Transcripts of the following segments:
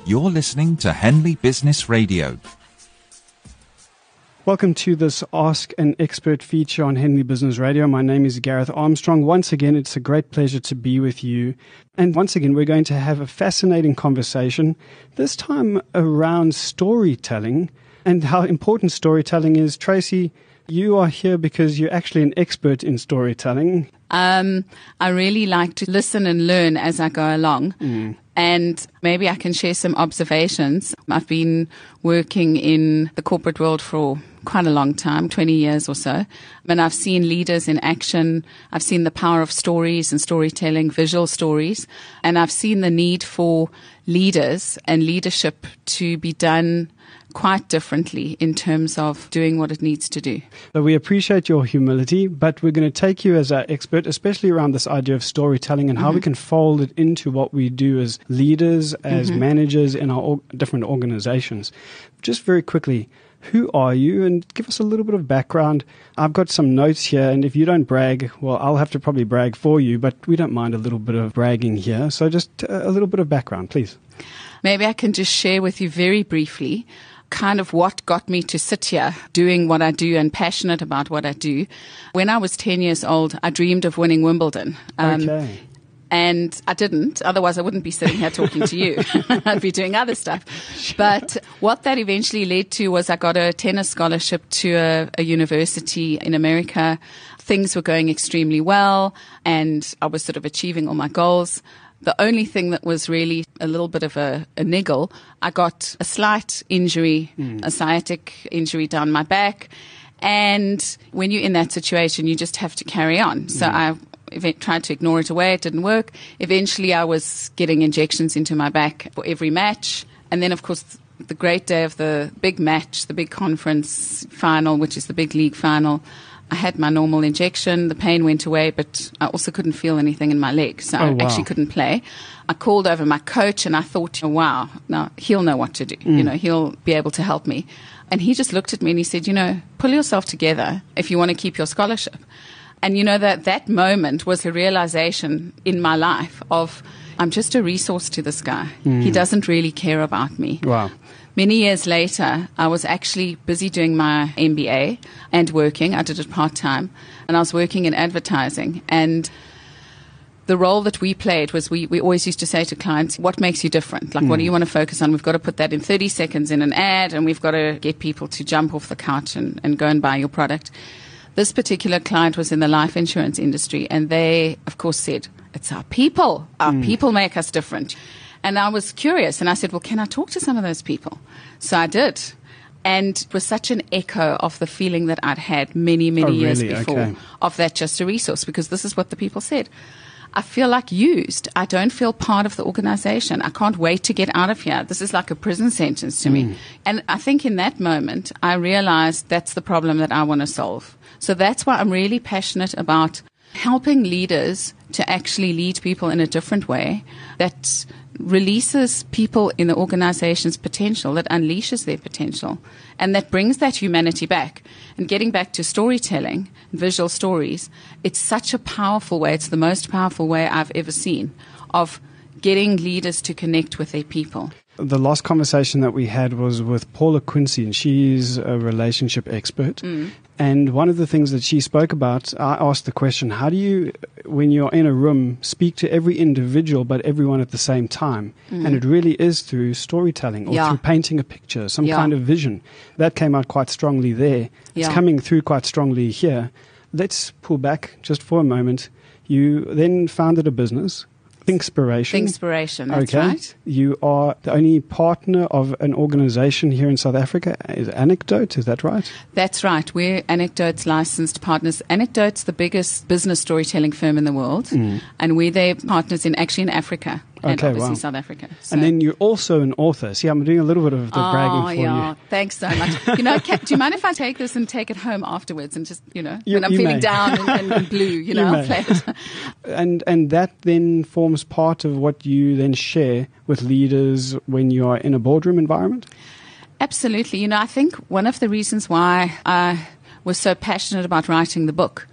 You're listening to Henley Business Radio. Welcome to this Ask an Expert feature on Henley Business Radio. My name is Gareth Armstrong. Once again, it's a great pleasure to be with you. And once again, we're going to have a fascinating conversation, this time around storytelling and how important storytelling is. Tracy, you are here because you're actually an expert in storytelling. I really like to listen and learn as I go along. And maybe I can share some observations. I've been working in the corporate world for quite a long time, 20 years or so. And I've seen leaders in action. I've seen the power of stories and storytelling, visual stories. And I've seen the need for leaders and leadership to be done quite differently in terms of doing what it needs to do. So we appreciate your humility, but we're going to take you as our expert, especially around this idea of storytelling and how we can fold it into what we do as leaders, as managers in our different organizations. Just very quickly, who are you? And give us a little bit of background. I've got some notes here, and if you don't brag, well, I'll have to probably brag for you, but we don't mind a little bit of bragging here. So just a little bit of background, please. Maybe I can just share with you very briefly kind of what got me to sit here doing what I do and passionate about what I do. When I was 10 years old, I dreamed of winning Wimbledon. Okay. And I didn't. Otherwise, I wouldn't be sitting here talking to you. I'd be doing other stuff. Sure. But what that eventually led to was I got a tennis scholarship to a university in America. Things were going extremely well, and I was sort of achieving all my goals. The only thing that was really a little bit of a niggle, I got a slight injury, a sciatic injury down my back. And when you're in that situation, you just have to carry on. So I tried to ignore it away. It didn't work. Eventually, I was getting injections into my back for every match. And then, of course, the great day of the big match, the big conference final, which is the big league final, I had my normal injection. The pain went away, but I also couldn't feel anything in my leg. So I actually couldn't play. I called over my coach and I thought, wow, now he'll know what to do. You know, he'll be able to help me. And he just looked at me and he said, pull yourself together if you want to keep your scholarship. And that moment was a realization in my life of, I'm just a resource to this guy. He doesn't really care about me. Wow. Many years later, I was actually busy doing my MBA and working. I did it part-time. And I was working in advertising. And the role that we played was we always used to say to clients, what makes you different? Like, what do you want to focus on? We've got to put that in 30 seconds in an ad, and we've got to get people to jump off the couch and go and buy your product. This particular client was in the life insurance industry, and they, of course, said, it's our people. Our people make us different. And I was curious, and I said, well, can I talk to some of those people? So I did. And it was such an echo of the feeling that I'd had many years before of that just a resource, because this is what the people said. I feel like used. I don't feel part of the organization. I can't wait to get out of here. This is like a prison sentence to me. And I think in that moment, I realized that's the problem that I want to solve. So that's why I'm really passionate about helping leaders to actually lead people in a different way that releases people in the organization's potential, that unleashes their potential, and that brings that humanity back. And getting back to storytelling, visual stories, it's such a powerful way. It's the most powerful way I've ever seen of getting leaders to connect with their people. The last conversation that we had was with Paula Quincy, and she's a relationship expert. And one of the things that she spoke about, I asked the question, how do you, when you're in a room, speak to every individual but everyone at the same time? And it really is through storytelling or through painting a picture, some kind of vision. That came out quite strongly there. It's coming through quite strongly here. Let's pull back just for a moment. You then founded a business, Thinkspiration, that's right. You are the only partner of an organization here in South Africa. Is Anecdote, is that right? That's right. We're Anecdote's licensed partners. Anecdote's the biggest business storytelling firm in the world, and we're their partners in Africa. And obviously South Africa. So. And then you're also an author. See, I'm doing a little bit of the bragging for you. Thanks so much. Do you mind if I take this and take it home afterwards and just, when I'm feeling down and blue, I'll play it. And that then forms part of what you then share with leaders when you are in a boardroom environment? Absolutely. I think one of the reasons why I was so passionate about writing the book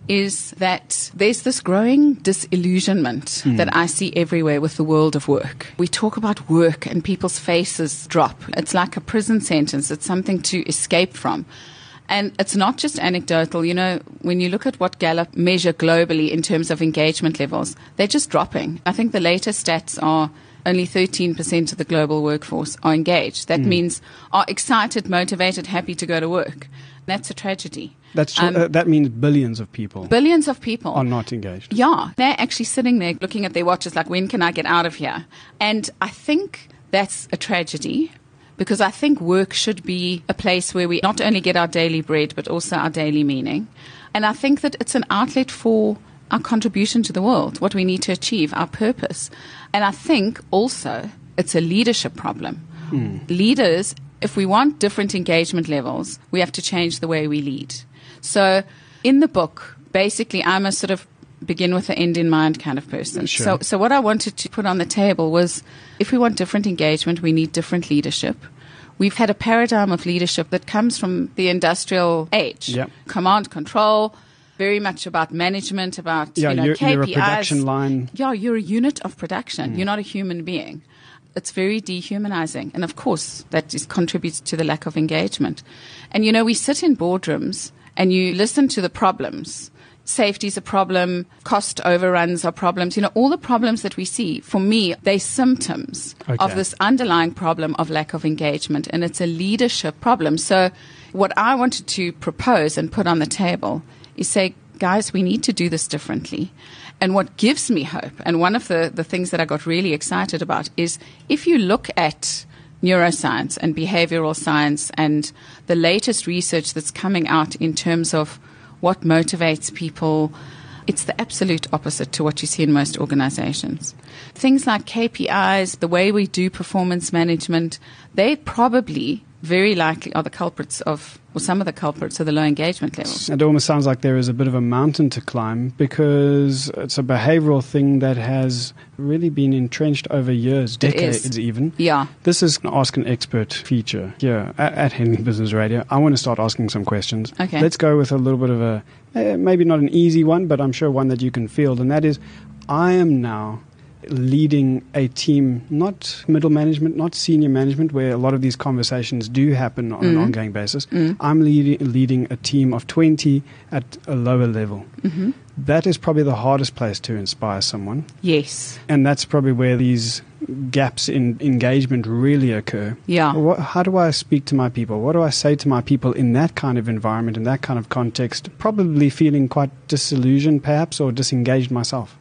is that there's this growing disillusionment that I see everywhere with the world of work. We talk about work and people's faces drop. It's like a prison sentence. It's something to escape from. And it's not just anecdotal. You know, when you look at what Gallup measure globally in terms of engagement levels, they're just dropping. I think the latest stats are only 13% of the global workforce are engaged. That means are excited, motivated, happy to go to work. That's a tragedy. That's true. That means billions of people. Billions of people are not engaged. Yeah. They're actually sitting there looking at their watches like, when can I get out of here? And I think that's a tragedy, because I think work should be a place where we not only get our daily bread, but also our daily meaning. And I think that it's an outlet for our contribution to the world, what we need to achieve, our purpose. And I think also it's a leadership problem. Leaders, if we want different engagement levels, we have to change the way we lead. So in the book, basically, I'm a sort of begin with the end in mind kind of person. Sure. So what I wanted to put on the table was, if we want different engagement, we need different leadership. We've had a paradigm of leadership that comes from the industrial age. Yep. Command, control, very much about management, about KPIs. You're a production line. Yeah, you're a unit of production. You're not a human being. It's very dehumanizing. And of course, that contributes to the lack of engagement. And, we sit in boardrooms and you listen to the problems. Safety is a problem. Cost overruns are problems. All the problems that we see, for me, they're symptoms of this underlying problem of lack of engagement. And it's a leadership problem. So what I wanted to propose and put on the table is say, guys, we need to do this differently. And what gives me hope, and one of the things that I got really excited about, is if you look at neuroscience and behavioral science and the latest research that's coming out in terms of what motivates people, it's the absolute opposite to what you see in most organizations. Things like KPIs, the way we do performance management, they probably very likely are the culprits of, or some of the culprits of the low engagement levels. It almost sounds like there is a bit of a mountain to climb, because it's a behavioral thing that has really been entrenched over years, decades even. Yeah. This is an Ask an Expert feature here at Henley Business Radio. I want to start asking some questions. Okay. Let's go with a little bit of a, maybe not an easy one, but I'm sure one that you can field, and that is, I am now leading a team, not middle management, not senior management, where a lot of these conversations do happen on an ongoing basis. I'm leading a team of 20 at a lower level. That is probably the hardest place to inspire someone. Yes. And that's probably where these gaps in engagement really occur. Yeah. How do I speak to my people? What do I say to my people in that kind of environment, in that kind of context? Probably feeling quite disillusioned, perhaps, or disengaged myself.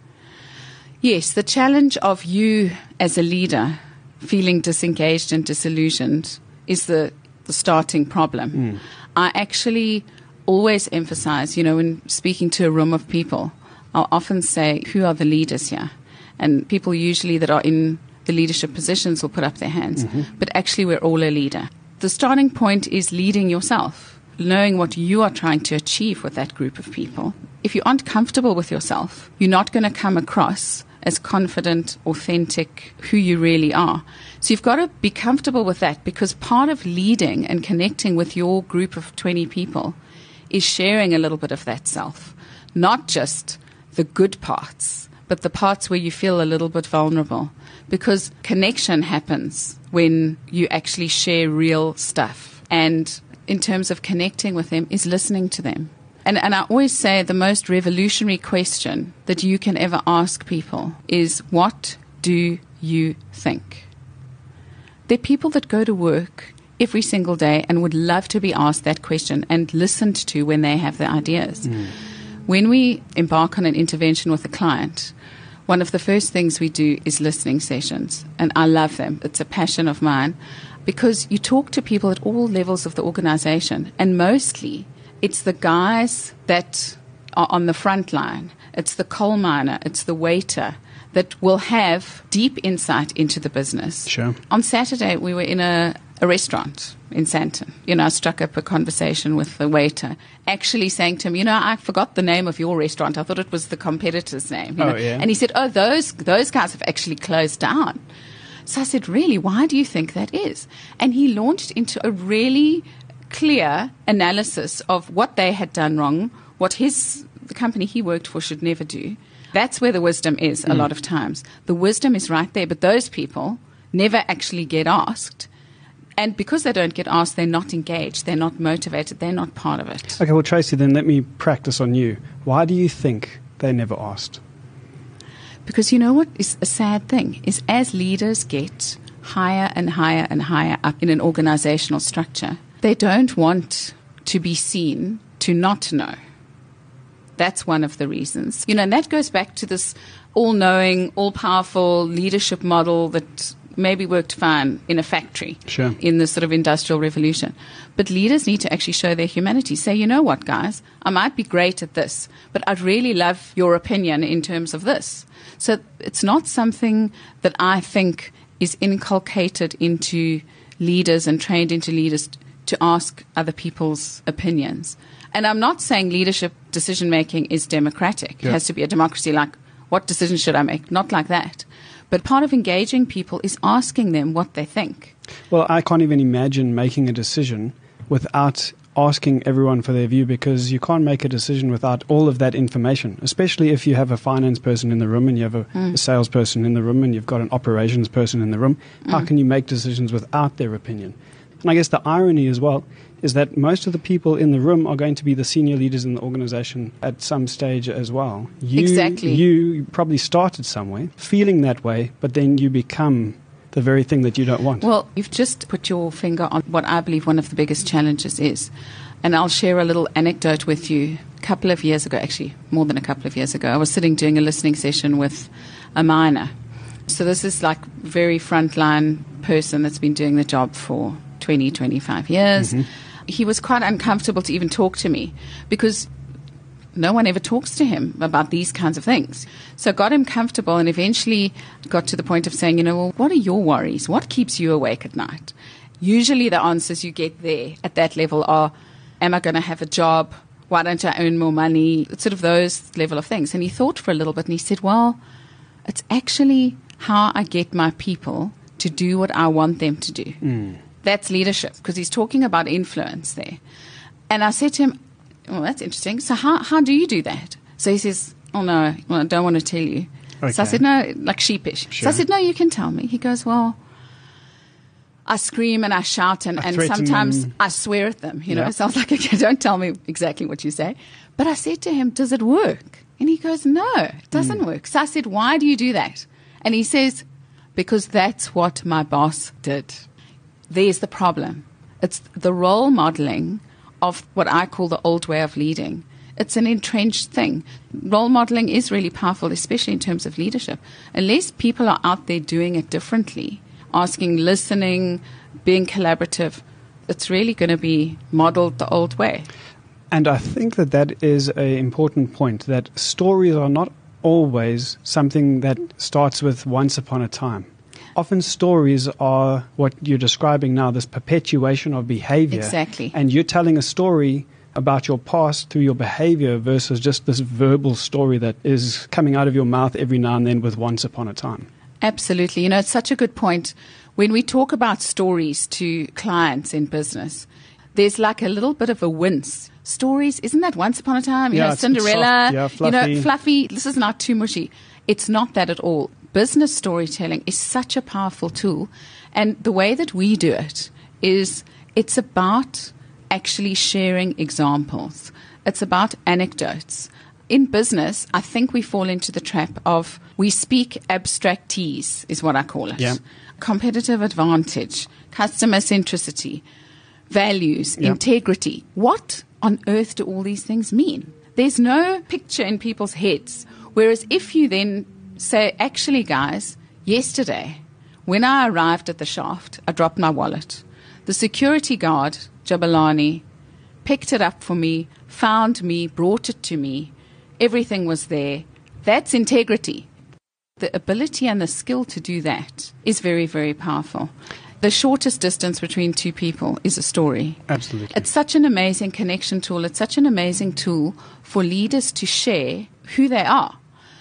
Yes, the challenge of you as a leader feeling disengaged and disillusioned is the starting problem. I actually always emphasize, when speaking to a room of people, I'll often say, who are the leaders here? And people usually that are in the leadership positions will put up their hands. But actually, we're all a leader. The starting point is leading yourself, knowing what you are trying to achieve with that group of people. If you aren't comfortable with yourself, you're not going to come across as confident, authentic, who you really are. So you've got to be comfortable with that, because part of leading and connecting with your group of 20 people is sharing a little bit of that self. Not just the good parts, but the parts where you feel a little bit vulnerable. Because connection happens when you actually share real stuff. And in terms of connecting with them is listening to them. And I always say the most revolutionary question that you can ever ask people is, what do you think? There are people that go to work every single day and would love to be asked that question and listened to when they have their ideas. When we embark on an intervention with a client, one of the first things we do is listening sessions. And I love them. It's a passion of mine, because you talk to people at all levels of the organization, and mostly it's the guys that are on the front line. It's the coal miner. It's the waiter that will have deep insight into the business. Sure. On Saturday, we were in a restaurant in Sandton. I struck up a conversation with the waiter, actually saying to him, I forgot the name of your restaurant. I thought it was the competitor's name. Yeah. And he said, those guys have actually closed down. So I said, really, why do you think that is? And he launched into a really clear analysis of what they had done wrong, what his the company he worked for should never do. That's where the wisdom is a lot of times. The wisdom is right there, but those people never actually get asked. And because they don't get asked, they're not engaged, they're not motivated, they're not part of it. Okay, well, Tracy, then let me practice on you. Why do you think they never asked? Because you know what is a sad thing is as leaders get higher and higher and higher up in an organizational structure, they don't want to be seen to not know. That's one of the reasons. And that goes back to this all-knowing, all-powerful leadership model that maybe worked fine in a factory, sure, in the sort of industrial revolution. But leaders need to actually show their humanity. Say, you know what, guys, I might be great at this, but I'd really love your opinion in terms of this. So it's not something that I think is inculcated into leaders and trained into leaders to ask other people's opinions. And I'm not saying leadership decision-making is democratic. Yeah. It has to be a democracy like, what decision should I make? Not like that. But part of engaging people is asking them what they think. Well, I can't even imagine making a decision without asking everyone for their view, because you can't make a decision without all of that information, especially if you have a finance person in the room and you have a salesperson in the room and you've got an operations person in the room. How can you make decisions without their opinion? And I guess the irony as well is that most of the people in the room are going to be the senior leaders in the organization at some stage as well. Exactly. You probably started somewhere feeling that way, but then you become the very thing that you don't want. Well, you've just put your finger on what I believe one of the biggest challenges is. And I'll share a little anecdote with you. A couple of years ago, actually more than a couple of years ago, I was sitting doing a listening session with a miner. So this is like a very frontline person that's been doing the job for 20, 25 years. Mm-hmm. He was quite uncomfortable to even talk to me because no one ever talks to him about these kinds of things. So I got him comfortable and eventually got to the point of saying, well, what are your worries? What keeps you awake at night? Usually the answers you get there at that level are, am I going to have a job? Why don't I earn more money? It's sort of those level of things. And he thought for a little bit and he said, well, it's actually how I get my people to do what I want them to do. That's leadership, because he's talking about influence there. And I said to him, well, that's interesting. So how do you do that? So he says, oh, no, I don't want to tell you. Okay. So I said, no, like sheepish. Sure. So I said, no, you can tell me. He goes, well, I scream and I shout and sometimes I swear at them. You know, so I was like, okay, don't tell me exactly what you say. But I said to him, does it work? And he goes, no, it doesn't work. So I said, why do you do that? And he says, because that's what my boss did. There's the problem. It's the role modeling of what I call the old way of leading. It's an entrenched thing. Role modeling is really powerful, especially in terms of leadership. Unless people are out there doing it differently, asking, listening, being collaborative, it's really going to be modeled the old way. And I think that is an important point, that stories are not always something that starts with once upon a time. Often stories are what you're describing now, this perpetuation of behavior. Exactly. And you're telling a story about your past through your behavior versus just this verbal story that is coming out of your mouth every now and then with once upon a time. Absolutely. It's such a good point. When we talk about stories to clients in business, there's like a little bit of a wince. Stories, isn't that once upon a time? Cinderella, it's soft, fluffy. This is not too mushy. It's not that at all. Business storytelling is such a powerful tool. And the way that we do it is it's about actually sharing examples. It's about anecdotes. In business, I think we fall into the trap of we speak abstractese, is what I call it. Yeah. Competitive advantage, customer centricity, values, integrity. What on earth do all these things mean? There's no picture in people's heads. Whereas if you then say, actually, guys, yesterday, when I arrived at the shaft, I dropped my wallet. The security guard, Jabulani, picked it up for me, found me, brought it to me. Everything was there. That's integrity. The ability and the skill to do that is very, very powerful. The shortest distance between two people is a story. Absolutely. It's such an amazing connection tool. It's such an amazing tool for leaders to share who they are.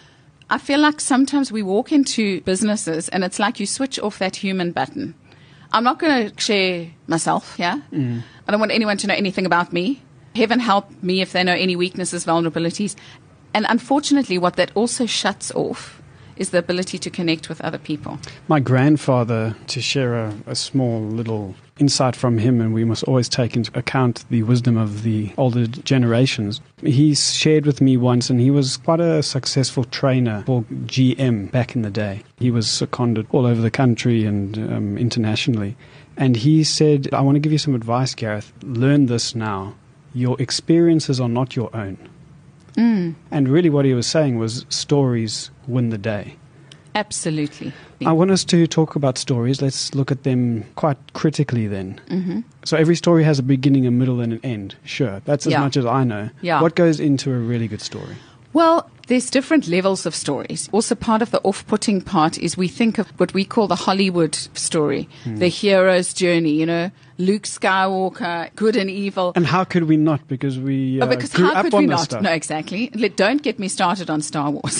I feel like sometimes we walk into businesses and it's like you switch off that human button. I'm not going to share myself, I don't want anyone to know anything about me. Heaven help me if they know any weaknesses, vulnerabilities. And unfortunately, what that also shuts off is the ability to connect with other people. My grandfather, to share a small little insight from him, and we must always take into account the wisdom of the older generations. He shared with me once, and he was quite a successful trainer for GM back in the day. He was seconded all over the country and internationally. And he said, I want to give you some advice, Gareth. Learn this now. Your experiences are not your own. And really what he was saying was stories win the day. Absolutely. I want us to talk about stories. Let's look at them quite critically then. Mm-hmm. So every story has a beginning, a middle, and an end. Sure, that's as much as I know. Yeah. What goes into a really good story? Well, there's different levels of stories. Also, part of the off-putting part is we think of what we call the Hollywood story, the hero's journey, you know, Luke Skywalker, good and evil. And how could we not? Because we grew how up could on we this not? stuff. No, exactly. Don't get me started on Star Wars.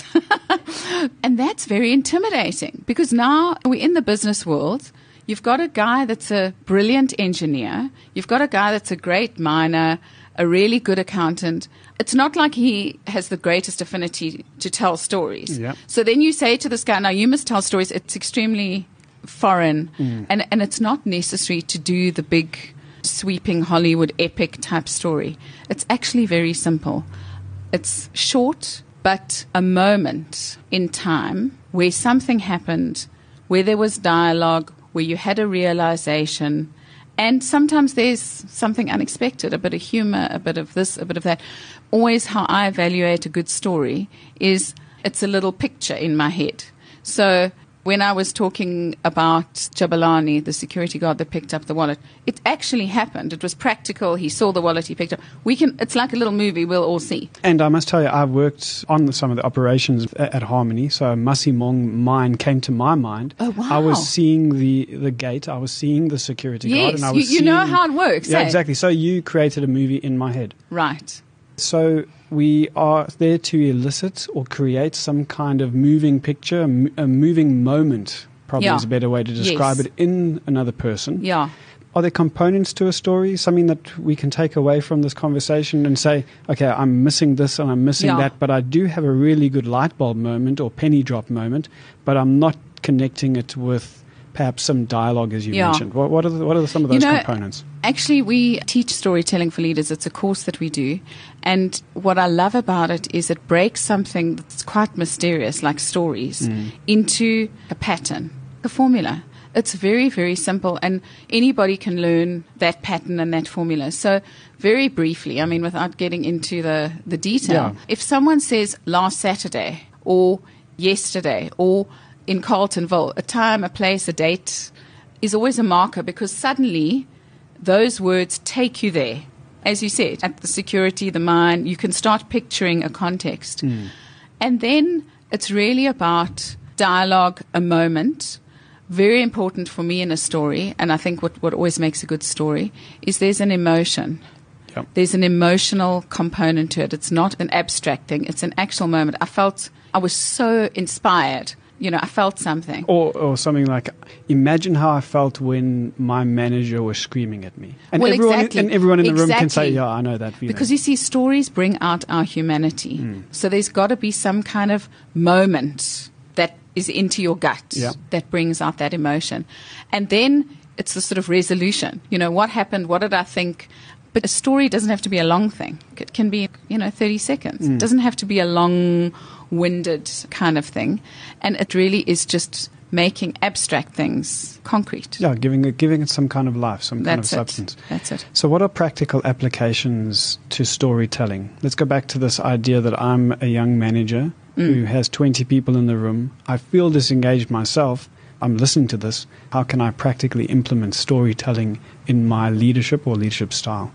And that's very intimidating because now we're in the business world. You've got a guy that's a brilliant engineer. You've got a guy that's a great miner, a really good accountant. It's not like he has the greatest affinity to tell stories. Yeah. So then you say to this guy, now you must tell stories. It's extremely foreign, and it's not necessary to do the big, sweeping Hollywood epic type story. It's actually very simple. It's short, but a moment in time where something happened, where there was dialogue, where you had a realization, and sometimes there's something unexpected, a bit of humor, a bit of this, a bit of that. Always how I evaluate a good story is it's a little picture in my head. So when I was talking about Jabulani, the security guard that picked up the wallet, it actually happened. It was practical. He saw the wallet, he picked up. It's like a little movie we'll all see. And I must tell you, I've worked on some of the operations at Harmony. So Masimong mine came to my mind. Oh, wow. I was seeing the gate. I was seeing the security guard. Yes, And I was you know how it works. Yeah, eh? exactly. So you created a movie in my head. Right. So we are there to elicit or create some kind of moving picture, a moving moment, probably is a better way to describe it, in another person. Yeah. Are there components to a story, something that we can take away from this conversation and say, okay, I'm missing this and I'm missing that, but I do have a really good light bulb moment or penny drop moment, but I'm not connecting it with perhaps some dialogue, as you mentioned. What are some of those components? Actually, we teach storytelling for leaders. It's a course that we do. And what I love about it is it breaks something that's quite mysterious, like stories, into a pattern, a formula. It's very, very simple, and anybody can learn that pattern and that formula. So very briefly, I mean, without getting into the detail, if someone says last Saturday or yesterday or in Carltonville, a time, a place, a date is always a marker because suddenly those words take you there. As you said, at the security, the mine, you can start picturing a context. And then it's really about dialogue, a moment. Very important for me in a story, and I think what always makes a good story is there's an emotion. Yep. There's an emotional component to it. It's not an abstract thing. It's an actual moment. I was so inspired. You know, I felt something. Or something like, imagine how I felt when my manager was screaming at me. And exactly. And everyone in the room can say, yeah, I know that feeling. Because you see, stories bring out our humanity. So there's got to be some kind of moment that is into your gut that brings out that emotion. And then it's the sort of resolution. You know, what happened? What did I think? But a story doesn't have to be a long thing. It can be, 30 seconds. It doesn't have to be a long-winded kind of thing. And it really is just making abstract things concrete. Yeah, giving it some kind of life, some kind of substance. That's it. So what are practical applications to storytelling? Let's go back to this idea that I'm a young manager who has 20 people in the room. I feel disengaged myself. I'm listening to this. How can I practically implement storytelling in my leadership or leadership style?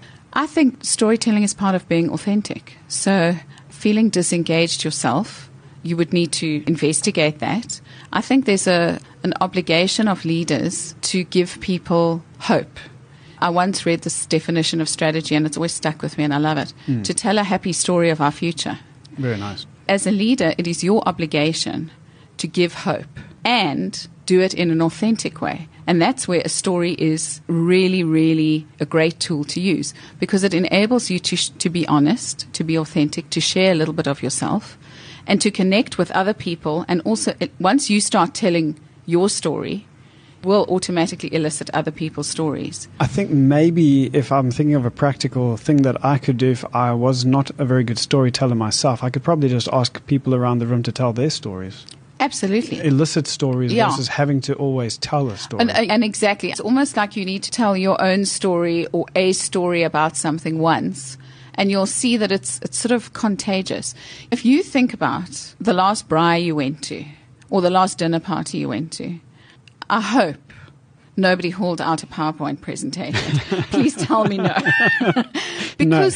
I think storytelling is part of being authentic. So feeling disengaged yourself, you would need to investigate that. I think there's an obligation of leaders to give people hope. I once read this definition of strategy, and it's always stuck with me, and I love it. To tell a happy story of our future. Very nice. As a leader, it is your obligation to give hope and do it in an authentic way. And that's where a story is really, really a great tool to use, because it enables you to be honest, to be authentic, to share a little bit of yourself, and to connect with other people. And also, once you start telling your story, will automatically elicit other people's stories. I think maybe if I'm thinking of a practical thing that I could do if I was not a very good storyteller myself, I could probably just ask people around the room to tell their stories. Absolutely. Elicit stories Yeah. versus having to always tell a story. And exactly. It's almost like you need to tell your own story or a story about something once, and you'll see that it's sort of contagious. If you think about the last braai you went to or the last dinner party you went to, I hope nobody hauled out a PowerPoint presentation. Please tell me no. Because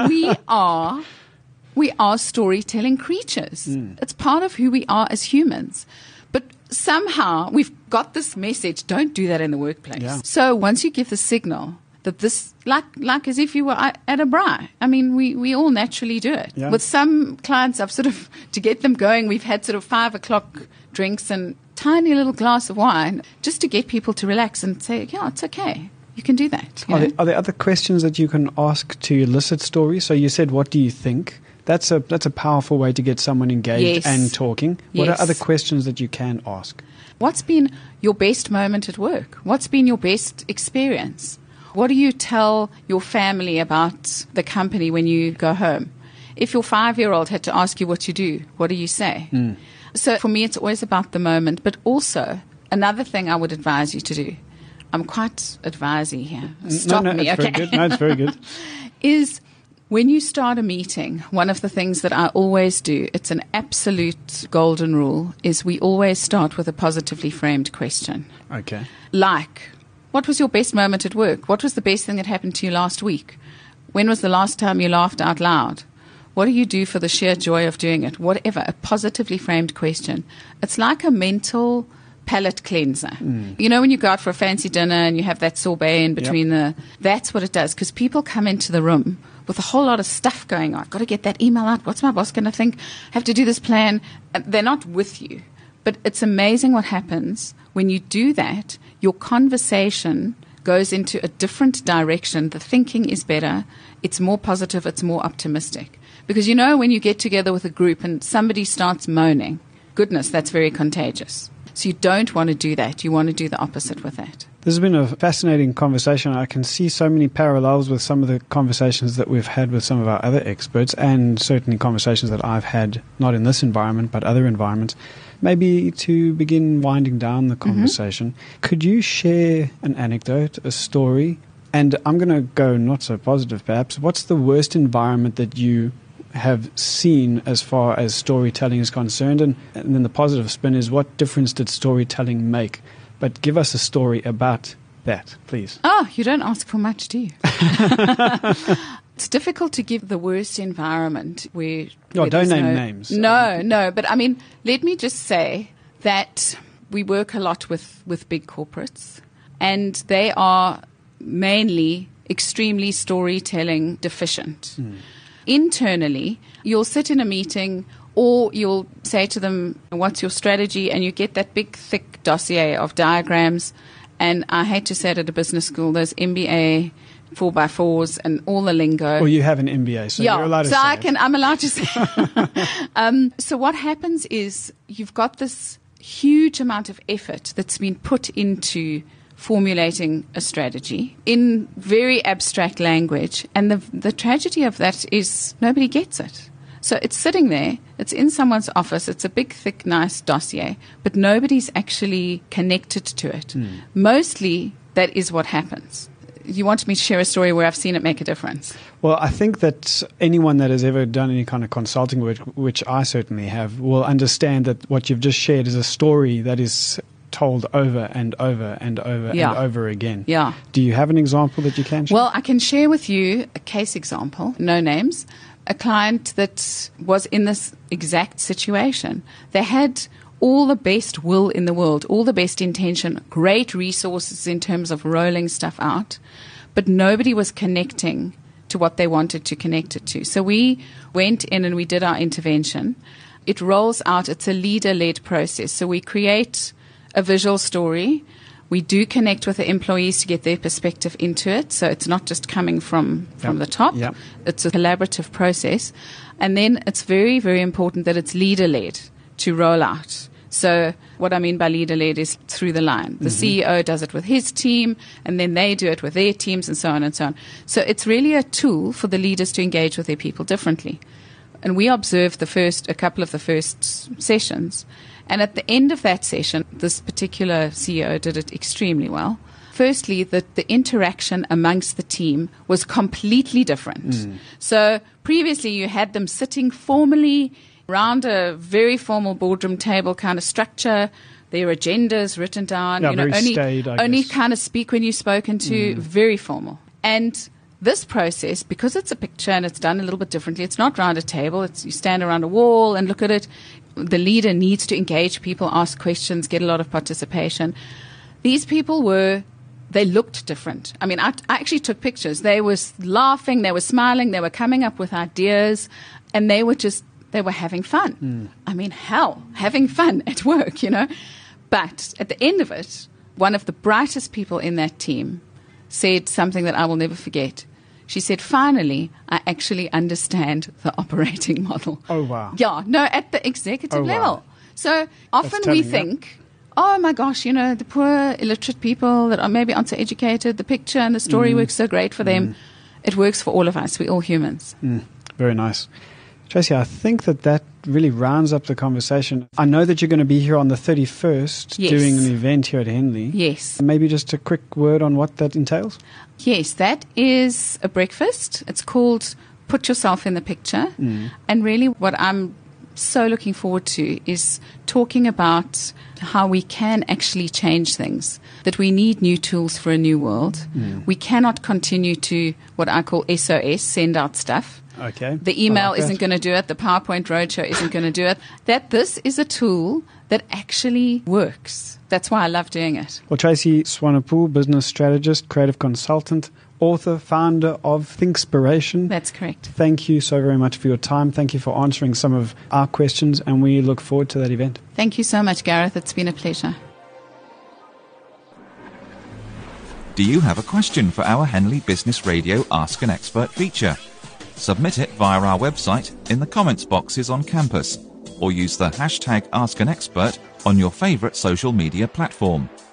we are storytelling creatures. It's part of who we are as humans. But somehow we've got this message, don't do that in the workplace. Yeah. So once you give the signal that this, like as if you were at a braai, I mean, we all naturally do it. Yeah. With some clients, I've sort of, to get them going, we've had sort of 5 o'clock drinks and tiny little glass of wine just to get people to relax and say, yeah, it's okay. You can do that. You know? Are there other questions that you can ask to elicit stories? So you said, what do you think? That's a powerful way to get someone engaged Yes. and talking. What Yes. are other questions that you can ask? What's been your best moment at work? What's been your best experience? What do you tell your family about the company when you go home? If your 5-year-old had to ask you what you do, what do you say? So for me, it's always about the moment. But also, another thing I would advise you to do, I'm quite advisey here. Stop me, it's okay? very good. No, it's very good. Is when you start a meeting, one of the things that I always do, it's an absolute golden rule, is we always start with a positively framed question. Okay. Like, what was your best moment at work? What was the best thing that happened to you last week? When was the last time you laughed out loud? What do you do for the sheer joy of doing it? Whatever, a positively framed question. It's like a mental palate cleanser. You know, when you go out for a fancy dinner and you have that sorbet in between that's what it does, because people come into the room with a whole lot of stuff going on. I've got to get that email out. What's my boss going to think? I have to do this plan. And they're not with you. But it's amazing what happens when you do that. Your conversation goes into a different direction. The thinking is better. It's more positive. It's more optimistic. Because, you know, when you get together with a group and somebody starts moaning, goodness, that's very contagious. So you don't want to do that. You want to do the opposite with that. This has been a fascinating conversation. I can see so many parallels with some of the conversations that we've had with some of our other experts, and certainly conversations that I've had, not in this environment, but other environments. Maybe to begin winding down the conversation, could you share an anecdote, a story? And I'm going to go not so positive, perhaps. What's the worst environment that you have seen as far as storytelling is concerned? And then the positive spin is, what difference did storytelling make? But give us a story about that, please. Oh, you don't ask for much, do you? It's difficult to give the worst environment where don't there's name names. No. But I mean, let me just say that we work a lot with big corporates, and they are mainly extremely storytelling deficient. Internally, you'll sit in a meeting or you'll say to them, what's your strategy? And you get that big, thick dossier of diagrams. And I hate to say it at a business school, those MBA 4x4s and all the lingo. Well, you have an MBA, so you're allowed to say it. I'm allowed to say. So what happens is you've got this huge amount of effort that's been put into formulating a strategy in very abstract language, and the tragedy of that is nobody gets it. So it's sitting there, it's in someone's office, it's a big, thick, nice dossier, but nobody's actually connected to it. Mostly that is what happens. You want me to share a story where I've seen it make a difference? Well, I think that anyone that has ever done any kind of consulting work, which I certainly have, will understand that what you've just shared is a story that is told over and over and over and over again. Yeah. Do you have an example that you can share? Well, I can share with you a case example, no names, a client that was in this exact situation. They had all the best will in the world, all the best intention, great resources in terms of rolling stuff out, but nobody was connecting to what they wanted to connect it to. So we went in and we did our intervention. it rolls out. It's a leader-led process. So we create a visual story. We do connect with the employees to get their perspective into it. So it's not just coming from the top. Yep. It's a collaborative process. And then it's very, very important that it's leader-led to roll out. So what I mean by leader-led is through the line. The CEO does it with his team, and then they do it with their teams, and so on and so on. So it's really a tool for the leaders to engage with their people differently. And we observed a couple of the first sessions. And at the end of that session, this particular CEO did it extremely well. Firstly, the interaction amongst the team was completely different. So previously you had them sitting formally around a very formal boardroom table kind of structure, their agendas written down, very staid, I only guess. kind of speak when you're spoken to, very formal. And this process, because it's a picture and it's done a little bit differently, it's not around a table, you stand around a wall and look at it. The leader needs to engage people, ask questions, get a lot of participation. These people they looked different. I mean, I actually took pictures. They were laughing, they were smiling, they were coming up with ideas, and they were having fun. I mean, hell, having fun at work, But at the end of it, one of the brightest people in that team said something that I will never forget. She said, finally, I actually understand the operating model. Oh, wow. Yeah, no, at the executive level. Wow. So often we think, oh my gosh, the poor illiterate people that are maybe uneducated, the picture and the story works so great for them. It works for all of us. We're all humans. Very nice. Tracy, I think that really rounds up the conversation. I know that you're going to be here on the 31st Yes. doing an event here at Henley. Yes. Maybe just a quick word on what that entails? Yes, that is a breakfast. It's called Put Yourself in the Picture. And really what I'm so looking forward to is talking about how we can actually change things, that we need new tools for a new world. We cannot continue to what I call SOS, send out stuff. Okay. The email I like that. isn't going to do it. The PowerPoint roadshow isn't going to do it. That this is a tool that actually works. That's why I love doing it. Well, Tracy Swanepoel, business strategist, creative consultant, author, founder of Thinkspiration. That's correct. Thank you so very much for your time. Thank you for answering some of our questions, and we look forward to that event. Thank you so much, Gareth. It's been a pleasure. Do you have a question for our Henley Business Radio Ask an Expert feature? Submit it via our website in the comments boxes on campus, or use the hashtag Ask an Expert on your favourite social media platform.